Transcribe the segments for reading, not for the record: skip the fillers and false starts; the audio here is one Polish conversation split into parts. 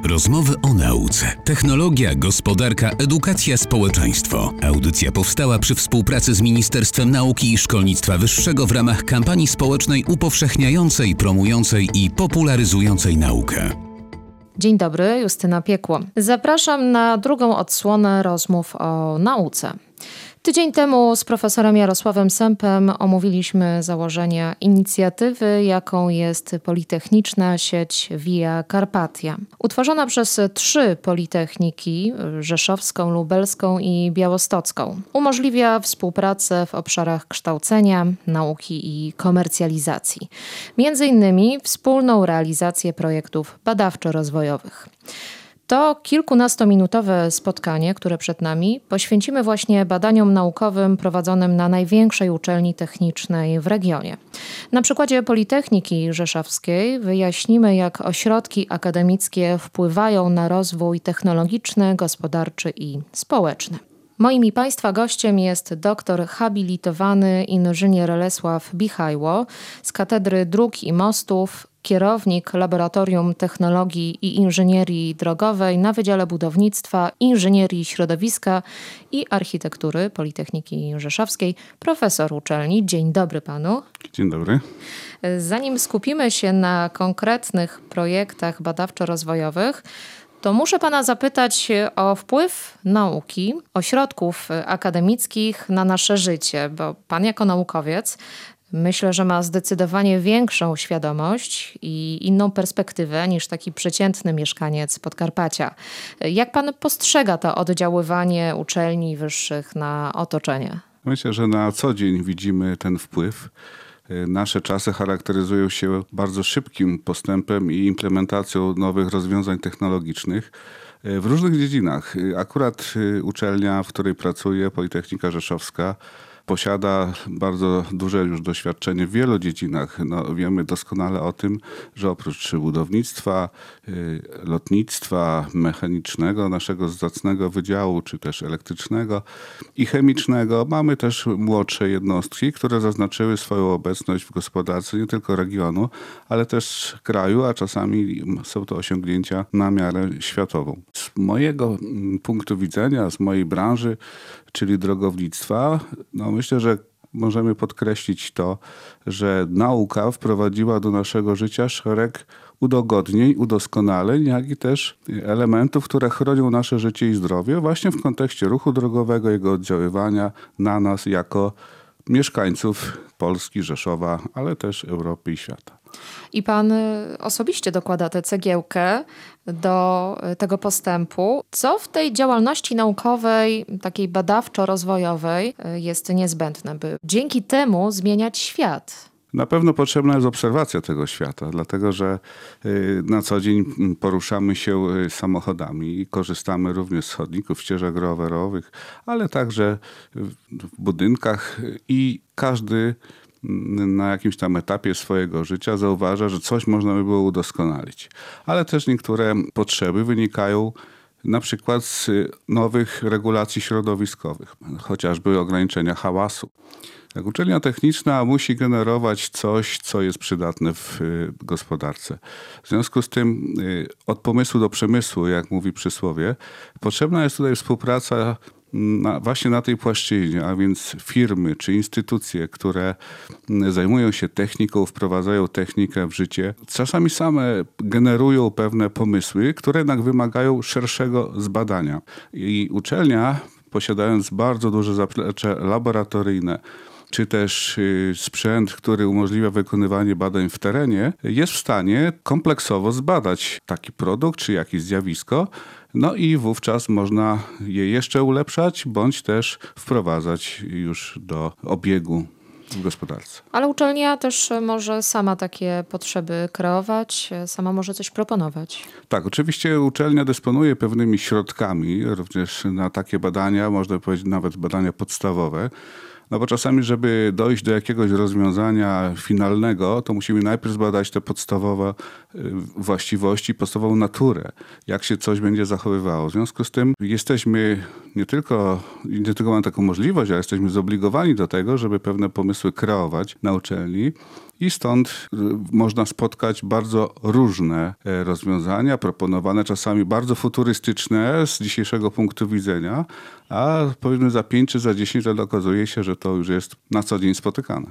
Rozmowy o nauce. Technologia, gospodarka, edukacja, społeczeństwo. Audycja powstała przy współpracy z Ministerstwem Nauki i Szkolnictwa Wyższego w ramach kampanii społecznej upowszechniającej, promującej i popularyzującej naukę. Dzień dobry, Justyna Piekło. Zapraszam na drugą odsłonę rozmów o nauce. Tydzień temu z profesorem Jarosławem Sępem omówiliśmy założenia inicjatywy, jaką jest Politechniczna Sieć Via Carpatia. Utworzona przez 3 politechniki, rzeszowską, lubelską i białostocką. Umożliwia współpracę w obszarach kształcenia, nauki i komercjalizacji. Między innymi wspólną realizację projektów badawczo-rozwojowych. To kilkunastominutowe spotkanie, które przed nami, poświęcimy właśnie badaniom naukowym prowadzonym na największej uczelni technicznej w regionie. Na przykładzie Politechniki Rzeszowskiej wyjaśnimy, jak ośrodki akademickie wpływają na rozwój technologiczny, gospodarczy i społeczny. Moim i Państwa gościem jest doktor habilitowany inżynier Lesław Bichajło z Katedry Dróg i Mostów, kierownik Laboratorium Technologii i Inżynierii Drogowej na Wydziale Budownictwa, Inżynierii Środowiska i Architektury Politechniki Rzeszowskiej, profesor uczelni. Dzień dobry panu. Dzień dobry. Zanim skupimy się na konkretnych projektach badawczo-rozwojowych, to muszę pana zapytać o wpływ nauki, ośrodków akademickich na nasze życie, bo pan jako naukowiec myślę, że ma zdecydowanie większą świadomość i inną perspektywę niż taki przeciętny mieszkaniec Podkarpacia. Jak pan postrzega to oddziaływanie uczelni wyższych na otoczenie? Myślę, że na co dzień widzimy ten wpływ. Nasze czasy charakteryzują się bardzo szybkim postępem i implementacją nowych rozwiązań technologicznych w różnych dziedzinach. Akurat uczelnia, w której pracuję, Politechnika Rzeszowska, posiada bardzo duże już doświadczenie w wielu dziedzinach. Wiemy doskonale o tym, że oprócz budownictwa, lotnictwa mechanicznego, naszego zacnego wydziału, czy też elektrycznego i chemicznego, mamy też młodsze jednostki, które zaznaczyły swoją obecność w gospodarce nie tylko regionu, ale też kraju, a czasami są to osiągnięcia na miarę światową. Z mojego punktu widzenia, z mojej branży, czyli drogownictwa, myślę, że możemy podkreślić to, że nauka wprowadziła do naszego życia szereg udogodnień, udoskonaleń, jak i też elementów, które chronią nasze życie i zdrowie właśnie w kontekście ruchu drogowego, jego oddziaływania na nas jako mieszkańców Polski, Rzeszowa, ale też Europy i świata. I pan osobiście dokłada tę cegiełkę do tego postępu. Co w tej działalności naukowej, takiej badawczo-rozwojowej jest niezbędne, by dzięki temu zmieniać świat? Na pewno potrzebna jest obserwacja tego świata, dlatego że na co dzień poruszamy się samochodami i korzystamy również z chodników, ścieżek rowerowych, ale także w budynkach i każdy na jakimś tam etapie swojego życia zauważa, że coś można by było udoskonalić. Ale też niektóre potrzeby wynikają na przykład z nowych regulacji środowiskowych, chociażby ograniczenia hałasu. Tak, uczelnia techniczna musi generować coś, co jest przydatne w gospodarce. W związku z tym od pomysłu do przemysłu, jak mówi przysłowie, potrzebna jest tutaj współpraca właśnie na tej płaszczyźnie, a więc firmy czy instytucje, które zajmują się techniką, wprowadzają technikę w życie, czasami same generują pewne pomysły, które jednak wymagają szerszego zbadania. I uczelnia, posiadając bardzo duże zaplecze laboratoryjne, czy też sprzęt, który umożliwia wykonywanie badań w terenie, jest w stanie kompleksowo zbadać taki produkt czy jakieś zjawisko, i wówczas można je jeszcze ulepszać, bądź też wprowadzać już do obiegu w gospodarce. Ale uczelnia też może sama takie potrzeby kreować, sama może coś proponować. Tak, oczywiście uczelnia dysponuje pewnymi środkami również na takie badania, można powiedzieć nawet badania podstawowe. Bo czasami, żeby dojść do jakiegoś rozwiązania finalnego, to musimy najpierw zbadać te podstawowe właściwości, podstawową naturę, jak się coś będzie zachowywało. W związku z tym jesteśmy nie tylko mamy taką możliwość, ale jesteśmy zobligowani do tego, żeby pewne pomysły kreować na uczelni I stąd można spotkać bardzo różne rozwiązania, proponowane czasami bardzo futurystyczne z dzisiejszego punktu widzenia, a powiedzmy za 5 czy za 10 lat okazuje się, że to już jest na co dzień spotykane.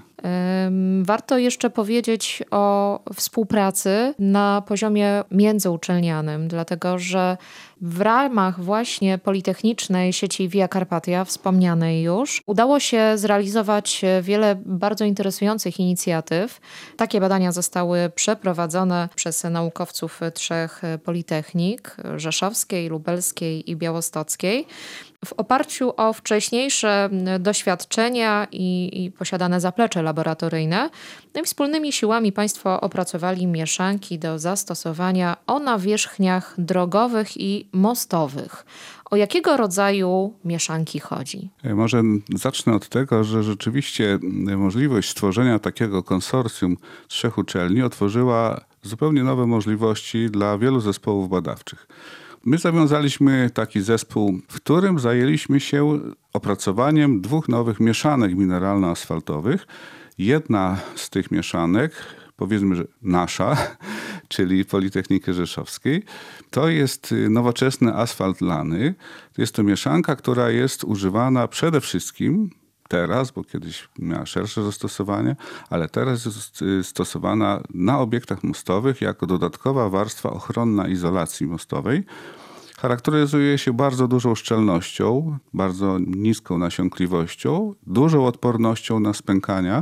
Warto jeszcze powiedzieć o współpracy na poziomie międzyuczelnianym, dlatego że w ramach właśnie Politechnicznej sieci Via Carpatia, wspomnianej już, udało się zrealizować wiele bardzo interesujących inicjatyw. Takie badania zostały przeprowadzone przez naukowców 3 politechnik: rzeszowskiej, lubelskiej i białostockiej. W oparciu o wcześniejsze doświadczenia i posiadane zaplecze laboratoryjne, no i wspólnymi siłami państwo opracowali mieszanki do zastosowania o nawierzchniach drogowych i mostowych. O jakiego rodzaju mieszanki chodzi? Może zacznę od tego, że rzeczywiście możliwość stworzenia takiego konsorcjum 3 uczelni otworzyła zupełnie nowe możliwości dla wielu zespołów badawczych. My zawiązaliśmy taki zespół, w którym zajęliśmy się opracowaniem 2 nowych mieszanek mineralno-asfaltowych. Jedna z tych mieszanek, powiedzmy, że nasza, czyli Politechniki Rzeszowskiej, to jest nowoczesny asfalt lany. Jest to mieszanka, która jest używana przede wszystkim teraz, bo kiedyś miała szersze zastosowanie, ale teraz jest stosowana na obiektach mostowych jako dodatkowa warstwa ochronna izolacji mostowej. Charakteryzuje się bardzo dużą szczelnością, bardzo niską nasiąkliwością, dużą odpornością na spękania,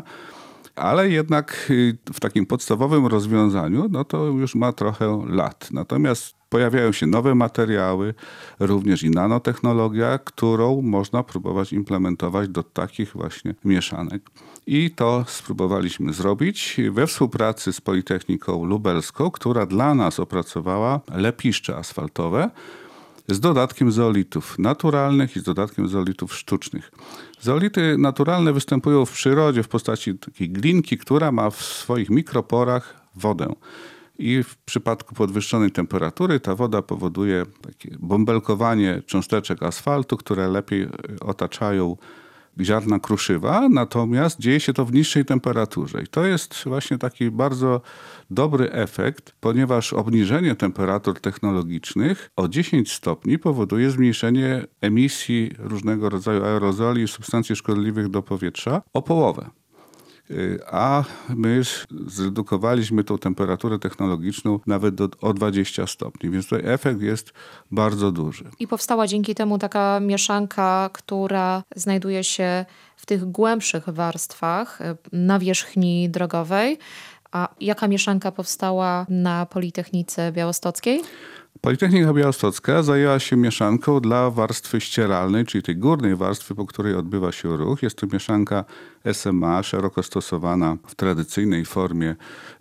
ale jednak w takim podstawowym rozwiązaniu no to już ma trochę lat. Natomiast pojawiają się nowe materiały, również i nanotechnologia, którą można próbować implementować do takich właśnie mieszanek. I to spróbowaliśmy zrobić we współpracy z Politechniką Lubelską, która dla nas opracowała lepiszcze asfaltowe z dodatkiem zeolitów naturalnych i z dodatkiem zeolitów sztucznych. Zeolity naturalne występują w przyrodzie w postaci takiej glinki, która ma w swoich mikroporach wodę. I w przypadku podwyższonej temperatury ta woda powoduje takie bąbelkowanie cząsteczek asfaltu, które lepiej otaczają ziarna kruszywa, natomiast dzieje się to w niższej temperaturze. I to jest właśnie taki bardzo dobry efekt, ponieważ obniżenie temperatur technologicznych o 10 stopni powoduje zmniejszenie emisji różnego rodzaju aerozoli i substancji szkodliwych do powietrza o połowę. A my zredukowaliśmy tą temperaturę technologiczną nawet o 20 stopni, więc tutaj efekt jest bardzo duży. I powstała dzięki temu taka mieszanka, która znajduje się w tych głębszych warstwach nawierzchni drogowej. A jaka mieszanka powstała na Politechnice Białostockiej? Politechnika Białostocka zajęła się mieszanką dla warstwy ścieralnej, czyli tej górnej warstwy, po której odbywa się ruch. Jest to mieszanka SMA, szeroko stosowana w tradycyjnej formie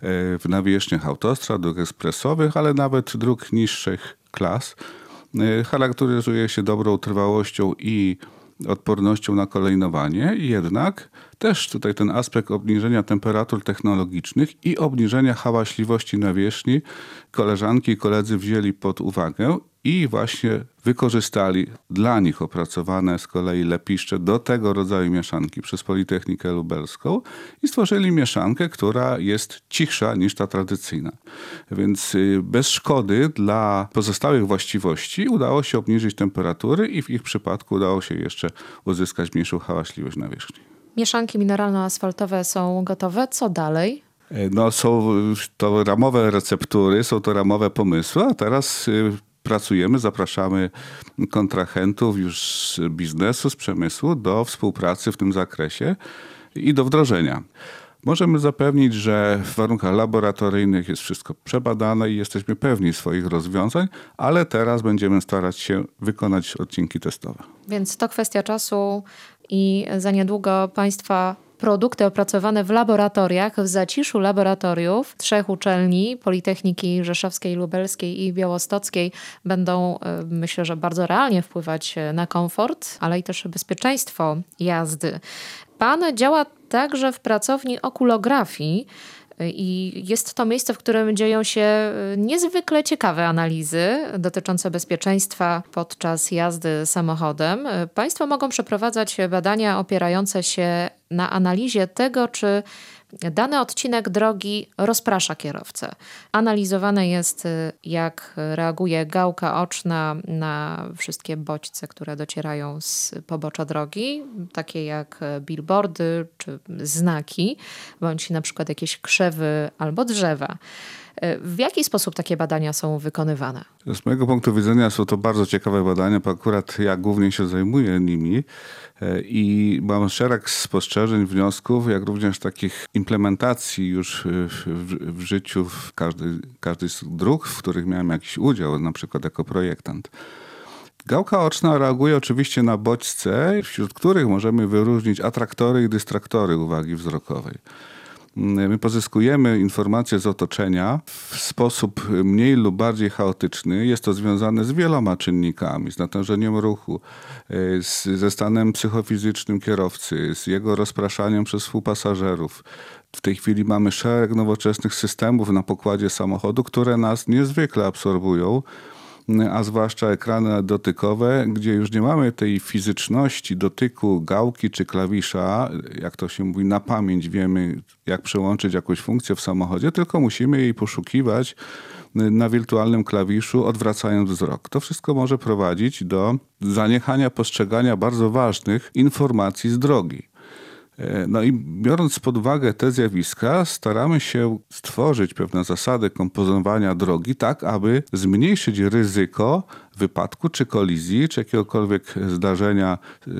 w nawierzchniach autostrad, dróg ekspresowych, ale nawet dróg niższych klas. Charakteryzuje się dobrą trwałością i odpornością na kolejnowanie, jednak też tutaj ten aspekt obniżenia temperatur technologicznych i obniżenia hałaśliwości nawierzchni koleżanki i koledzy wzięli pod uwagę i właśnie wykorzystali dla nich opracowane z kolei lepiszcze do tego rodzaju mieszanki przez Politechnikę Lubelską i stworzyli mieszankę, która jest cichsza niż ta tradycyjna. Więc bez szkody dla pozostałych właściwości udało się obniżyć temperatury i w ich przypadku udało się jeszcze uzyskać mniejszą hałaśliwość nawierzchni. Mieszanki mineralno-asfaltowe są gotowe. Co dalej? No, są to ramowe receptury, są to ramowe pomysły, a teraz pracujemy, zapraszamy kontrahentów już z biznesu, z przemysłu do współpracy w tym zakresie i do wdrożenia. Możemy zapewnić, że w warunkach laboratoryjnych jest wszystko przebadane i jesteśmy pewni swoich rozwiązań, ale teraz będziemy starać się wykonać odcinki testowe. Więc to kwestia czasu i za niedługo państwa produkty opracowane w laboratoriach, w zaciszu laboratoriów 3 uczelni, Politechniki Rzeszowskiej, Lubelskiej i Białostockiej, będą, myślę, że bardzo realnie wpływać na komfort, ale i też bezpieczeństwo jazdy. Pan działa także w pracowni okulografii i jest to miejsce, w którym dzieją się niezwykle ciekawe analizy dotyczące bezpieczeństwa podczas jazdy samochodem. Państwo mogą przeprowadzać badania opierające się na analizie tego, czy Dany odcinek drogi rozprasza kierowcę. Analizowane jest, jak reaguje gałka oczna na wszystkie bodźce, które docierają z pobocza drogi, takie jak billboardy czy znaki, bądź na przykład jakieś krzewy albo drzewa. W jaki sposób takie badania są wykonywane? Z mojego punktu widzenia są to bardzo ciekawe badania, bo akurat ja głównie się zajmuję nimi i mam szereg spostrzeżeń, wniosków, jak również takich implementacji już w życiu w każdej z dróg, w których miałem jakiś udział, na przykład jako projektant. Gałka oczna reaguje oczywiście na bodźce, wśród których możemy wyróżnić atraktory i dystraktory uwagi wzrokowej. My pozyskujemy informacje z otoczenia w sposób mniej lub bardziej chaotyczny. Jest to związane z wieloma czynnikami, z natężeniem ruchu, ze stanem psychofizycznym kierowcy, z jego rozpraszaniem przez współpasażerów. W tej chwili mamy szereg nowoczesnych systemów na pokładzie samochodu, które nas niezwykle absorbują, a zwłaszcza ekrany dotykowe, gdzie już nie mamy tej fizyczności dotyku gałki czy klawisza, jak to się mówi, na pamięć wiemy, jak przełączyć jakąś funkcję w samochodzie, tylko musimy jej poszukiwać na wirtualnym klawiszu, odwracając wzrok. To wszystko może prowadzić do zaniechania postrzegania bardzo ważnych informacji z drogi. No i biorąc pod uwagę te zjawiska, staramy się stworzyć pewne zasady komponowania drogi tak, aby zmniejszyć ryzyko wypadku czy kolizji, czy jakiegokolwiek zdarzenia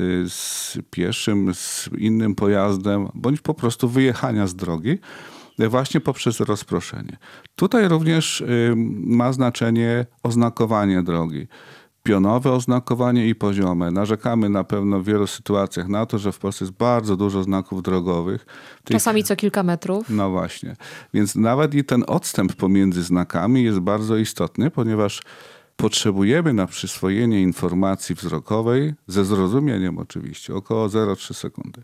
z pieszym, z innym pojazdem, bądź po prostu wyjechania z drogi, właśnie poprzez rozproszenie. Tutaj również ma znaczenie oznakowanie drogi. Pionowe oznakowanie i poziome. Narzekamy na pewno w wielu sytuacjach na to, że w Polsce jest bardzo dużo znaków drogowych. Czasami co kilka metrów. No właśnie. Więc nawet i ten odstęp pomiędzy znakami jest bardzo istotny, ponieważ potrzebujemy na przyswojenie informacji wzrokowej, ze zrozumieniem oczywiście, około 0,3 sekundy.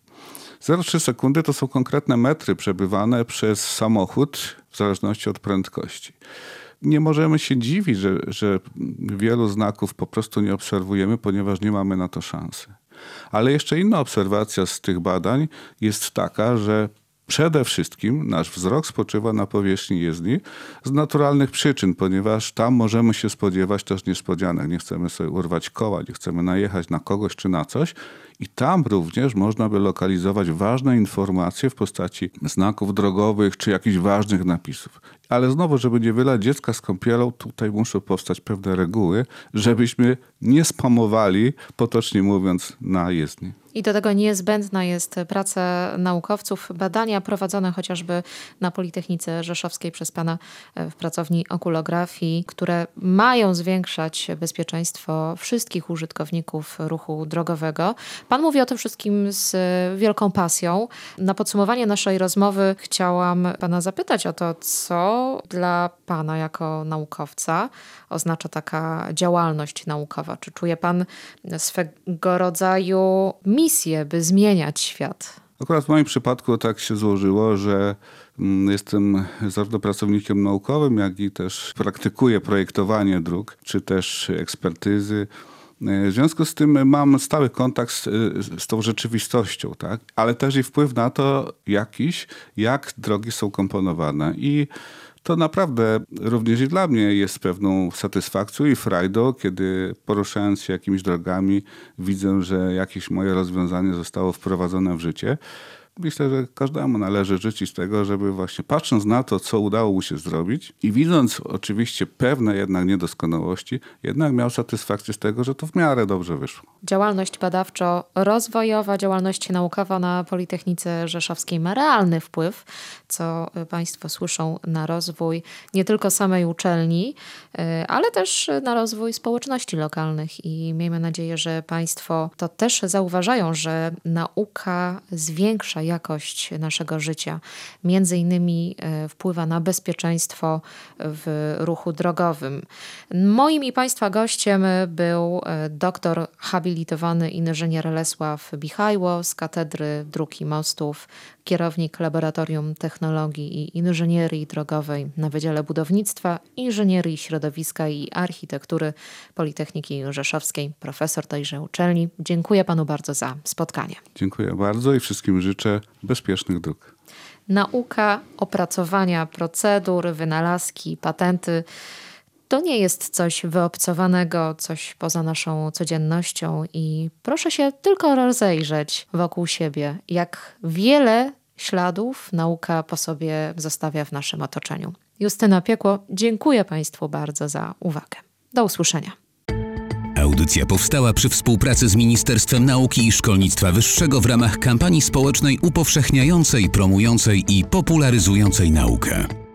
0,3 sekundy to są konkretne metry przebywane przez samochód w zależności od prędkości. Nie możemy się dziwić, że wielu znaków po prostu nie obserwujemy, ponieważ nie mamy na to szansy. Ale jeszcze inna obserwacja z tych badań jest taka, że przede wszystkim nasz wzrok spoczywa na powierzchni jezdni z naturalnych przyczyn, ponieważ tam możemy się spodziewać też niespodzianek. Nie chcemy sobie urwać koła, nie chcemy najechać na kogoś czy na coś. I tam również można by lokalizować ważne informacje w postaci znaków drogowych czy jakichś ważnych napisów. Ale znowu, żeby nie wylać dziecka z kąpielą, tutaj muszą powstać pewne reguły, żebyśmy nie spamowali, potocznie mówiąc, na jezdni. I do tego niezbędna jest praca naukowców, badania prowadzone chociażby na Politechnice Rzeszowskiej przez pana w pracowni okulografii, które mają zwiększać bezpieczeństwo wszystkich użytkowników ruchu drogowego. Pan mówi o tym wszystkim z wielką pasją. Na podsumowanie naszej rozmowy chciałam pana zapytać o to, co dla pana jako naukowca oznacza taka działalność naukowa. Czy czuje pan swego rodzaju misję, by zmieniać świat? Akurat w moim przypadku tak się złożyło, że jestem zarówno pracownikiem naukowym, jak i też praktykuję projektowanie dróg, czy też ekspertyzy. W związku z tym mam stały kontakt z tą rzeczywistością, tak? Ale też i wpływ na to jak drogi są komponowane. I to naprawdę również i dla mnie jest pewną satysfakcją i frajdą, kiedy poruszając się jakimiś drogami widzę, że jakieś moje rozwiązanie zostało wprowadzone w życie. Myślę, że każdemu należy życzyć tego, żeby właśnie patrząc na to, co udało mu się zrobić i widząc oczywiście pewne jednak niedoskonałości, jednak miał satysfakcję z tego, że to w miarę dobrze wyszło. Działalność badawczo-rozwojowa, działalność naukowa na Politechnice Rzeszowskiej ma realny wpływ, co państwo słyszą, na rozwój nie tylko samej uczelni, ale też na rozwój społeczności lokalnych i miejmy nadzieję, że państwo to też zauważają, że nauka zwiększa jakość naszego życia. Między innymi wpływa na bezpieczeństwo w ruchu drogowym. Moim i państwa gościem był doktor habilitowany inżynier Lesław Bichajło z Katedry Dróg i Mostów, kierownik Laboratorium Technologii i Inżynierii Drogowej na Wydziale Budownictwa, Inżynierii Środowiska i Architektury Politechniki Rzeszowskiej, profesor tejże uczelni. Dziękuję panu bardzo za spotkanie. Dziękuję bardzo i wszystkim życzę bezpiecznych dróg. Nauka, opracowania procedur, wynalazki, patenty to nie jest coś wyobcowanego, coś poza naszą codziennością i proszę się tylko rozejrzeć wokół siebie, jak wiele śladów nauka po sobie zostawia w naszym otoczeniu. Justyna Piekło, dziękuję Państwu bardzo za uwagę. Do usłyszenia. Audycja powstała przy współpracy z Ministerstwem Nauki i Szkolnictwa Wyższego w ramach kampanii społecznej upowszechniającej, promującej i popularyzującej naukę.